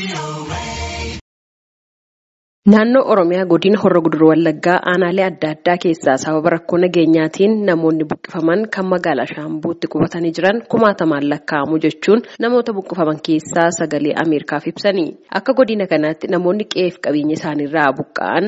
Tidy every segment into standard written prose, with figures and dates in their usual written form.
Naannoo Oromiyaa godina Horroo Guduruu Wallaggaa aanaalee adda addaa keessaa sababa rakkoo nageenyaatiin namoonni buqqifaman kan magaalaa Shaambuutti qubatanii jiran 1000 lakkaa'amu jechuun namoota buqqifaman keessaa sagalee Ameerikaaf ibsanii. Akka godina kanaatti namoonni qe'ee fi qabeenya isaaniirraa buqqa'an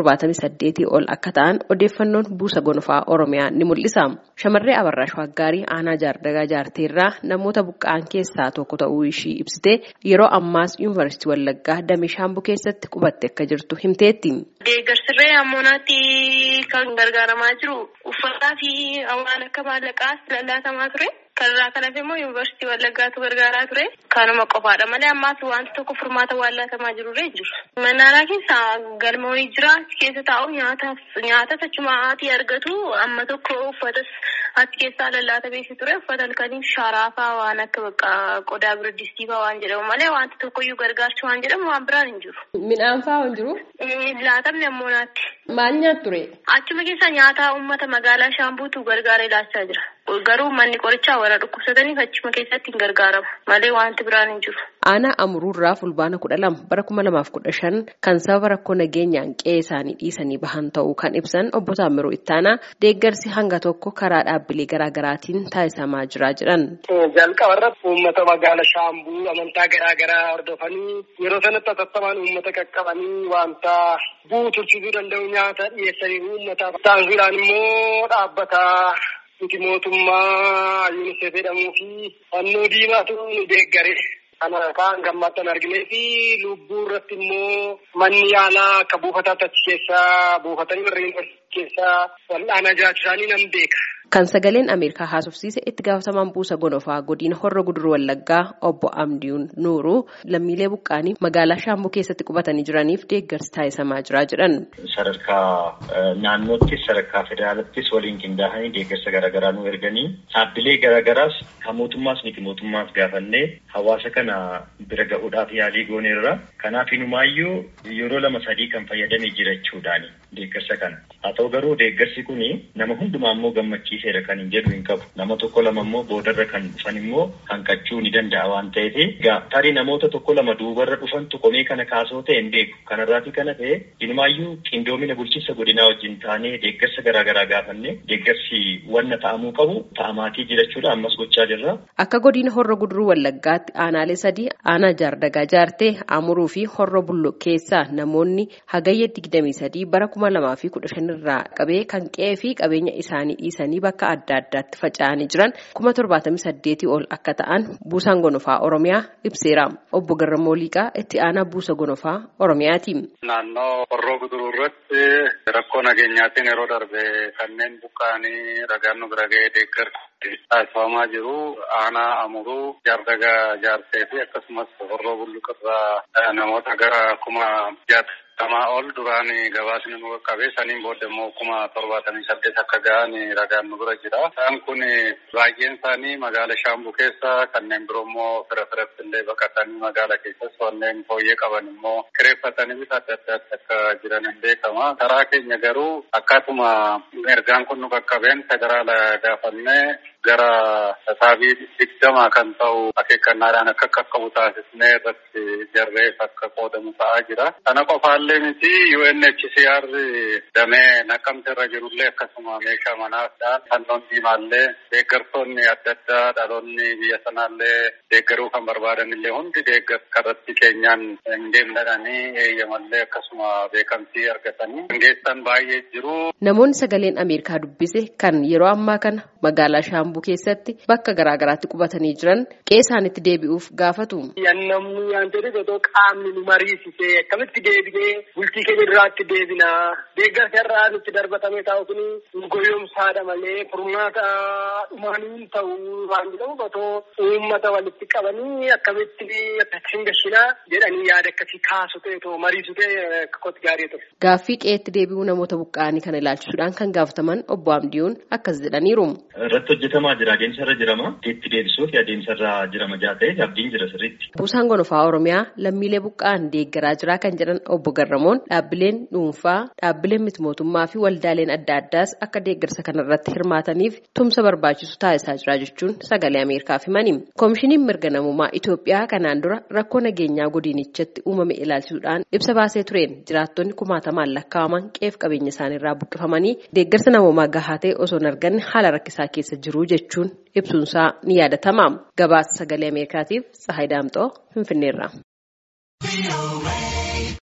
78 ol akka ta'an odeeffannoon buusa gonfaa Oromiyaa ni mul'isa. Shamarree Abarraash Waggaarii aanaa Jaardagaa Jaarteerraa namoota buqqa'an keessaa tokko ta'uu ishii ibsitee yeroo ammaas Yuunivarsiitii Wallaggaa Damee Shaambuu keessatti qubatte akka jirtu himteetti. Deeggarsirree ammonaatti kan gargaaramaa jiru uffataa fi waan akka maallaqaas lallaatamaa ture. Kanarraa kan hafe immoo Yuunivarsiitii Wallaggaatu gargaaraa ture. Kanuma qofaadha malee ammaas wanti tokko furmaata waan laatamaa jirurree jiru. Mannaaraa keessa galmoonii jira. Keessa taa'u nyaata achumaatii argatu amma tokko uffatas achi keessaa lallaata beeksi ture. Uffata halkanii sharaafaa waan akka qodaa biriddistiifaa waan jedhamu malee wanti tokkoyyuu gargaarcha waan jedhamu waan biraan hin jiru. Midhaan fa'aa hin jiru? Laatamni ammonaatti. Maal nyaatu ture? Achuma keessa nyaata uummata magaalaa Shaambuutu gargaaree laachaa jira. Garuu manni qorichaa warra dhukkubsataniif achuma keessatti hin gargaaramu malee wanti biraan hin jiru. Aanaa Amuruurraa fulbaana 12 bara 2015 kan sababa rakkoo nageenyaan qe'ee isaanii dhiisanii bahan ta'uu kan ibsan obbo Taamiruu Ittaanaa deeggarsi hanga tokko karaa dhaabbilee garaagaraatiin taasisamaa jira jedhan. Jalqaba irratti uummata magaalaa Shaambuu amantaa garaagaraa hordofanii yeroo sanatti atattamaan uummata qaqqabanii wanta bu'u tursiisuu danda'u nyaata dhiyeessanii uummataaf taasisuudhaan immoo dhaabbata nuti mootummaa UNICEF jedhamuu fi fannoo diimaatu nu deeggare. Kana kan gammadan arginee fi lubbuu irratti immoo manni yaalaa akka buufataatti achi keessaa buufatanii warreen keessaa wal'aanaa jiraachuu isaanii nan beeka. Kan sagaleen Ameerikaa haasofsiise itti gaafatamaan buusa gonofaa godina Horroo Guduruu Wallaggaa obbo Amdiyuun Nuuruu lammiilee buqqaanii magaalaa Shaambuu keessatti qubatanii jiraniif deeggarsi taasisamaa jira jedhan. Sadarkaa naannoottis sadarkaa federaalaattis waliin qindaa'anii deeggarsa garaagaraa nu erganii dhaabbilee garaagaraas kan mootummaas miti mootummaas gaafannee hawaasa kana bira ga'uudhaaf yaalii gooneerra. Kanaaf inumaayyuu yeroo 2-3 kan fayyadamee jira jechuudhaani deeggarsa kana. Haa ta'u garuu deeggarsi kuni nama hundumaa immoo gammachiiseera kan hin jedhu hin qabu. Nama tokko lama immoo boodarra kan dhufan immoo hanqachuu ni danda'a waan ta'eef tarii namoota tokko lama duubarra dhufantu komee kana kaasoo ta'e hin beeku. Kanarraati kana ta'e inumaayyuu qindoomina bulchiinsa godinaa wajjin taanee deeggarsa garaagaraa gaafanne deeggarsi wanna ta'amuu qabu ta'amaatii jirachuudha ammas gochaa jirra. Akka godina Horroo Guduruu Wallaggaatti aanaalee 3 aanaa Jaardagaa Jaartee Amuruu fi Horroo Bulloo keessaa namoonni hagayya 23 bara 2015 irraa qabee kan qe'ee fi qabeenya isaanii dhiisanii bakka adda addaatti faca'anii jiran 78 ol akka ta'an buusaan gonofaa Oromiyaa ibseera. Obbo Garramoo Liqaa itti aanaa buusa gonofaa Oromiyaati. Naannoo Horroo Guduruu irratti rakkoo nageenyaatiin yeroo darbe kanneen buqqa'anii ragaan nu bira ga'ee deeggarsa taasifamaa jiru. Aanaa Amuruu, Jaardagaa Jaartee fi akkasumas Horroo Bulluqirraa namoota gara 60 ol duraan gabaasni nu qaqqabe saniin booda immoo 78 akka ga'an ragaan nu bira jira. Isaan kun baay'een isaanii magaalaa Shaambuu keessa kanneen biroo immoo fira-firatti illee baqatanii magaalaa keessas wanneen fooyyee qaban immoo kireeffatanii bifa adda addaatti akka jiran hin beekama. Karaa keenya garuu akkaatuma ergaan kun nu qaqqabeen federaala gaafannee gara tasaabii 20 kan ta'u akeekkannaadhaan akka qaqqabu taasisnee irratti jarreef akka qoodamu ta'aa jira. Kana qofaallee miti UNHCR damee Naqqamte irra jirullee akkasuma meeshaa manaadhaan fannoon diimaallee deeggartoonni adda addaa dhaloonni biyya sanaallee deeggaruu kan barbaadan illee hundi deeggarsa karratti keenyaan hin deemnadhanii eeyyamallee akkasuma beekamtii argatanii geessan baay'ee jiru. Namoonni sagaleen Ameerikaa dubbise kan yeroo ammaa kana magaalaa Shaambuu keessatti bakka garaagaraatti qubatanii jiran qe'ee isaaniitti deebi'uuf gaafatu. Namni yaantee otoo qaamni nu mariisisee akkamitti deebinee bultii keenya duraatti deebina deeggarsa irraa nutti darbatamee taa'u kun nu goyoomsaadha malee furmaata dhumaanii ta'u waan jedhamu otoo uummata walitti qabanii akkamitti hin gashinaa jedhanii yaada akkasii kaasu ta'e otoo mariisu ta'e akka kooti gaarii ture. Gaaffii qe'eetti deebi'uu namoota buqqa'anii kana ilaalchisuudhaan kan gaafataman obbo Amdiyuun akkas jedhaniiru. Irratti hojjetamaa jira adeemsarra jirama itti deebisuuf adeemsarra jirama jaatee abdiin jira sirriitti. Buusaan gonfaa Oromiyaa lammiilee buqqa'an deeggaraa jira kan jedhan obbo Garramoon dhaabbileen dhuunfaa dhaabbileen miti mootummaa fi waldaaleen adda addaas akka deeggarsa kanarratti hirmaataniif tumsa barbaachisu taasisaa jira jechuun sagalee Ameerikaaf himani. Koomishiniin mirga namummaa Itoophiyaa kanaan dura rakkoo nageenyaa godinichatti uumame ilaalchisuudhaan ibsa baasee tureen jiraattonni kumaatamaan lakkaa'aman qeef qabeenya isaaniirraa buqqifamanii deeggarsa namummaa gahaa ta'e osoo hin arganne haala rakkisaa keessa jiru jechuun ibsuunsaa ni yaadatama. Gabaasa sagalee Ameerikaatiif Tsahaay Daamxoo Finfinneerraa.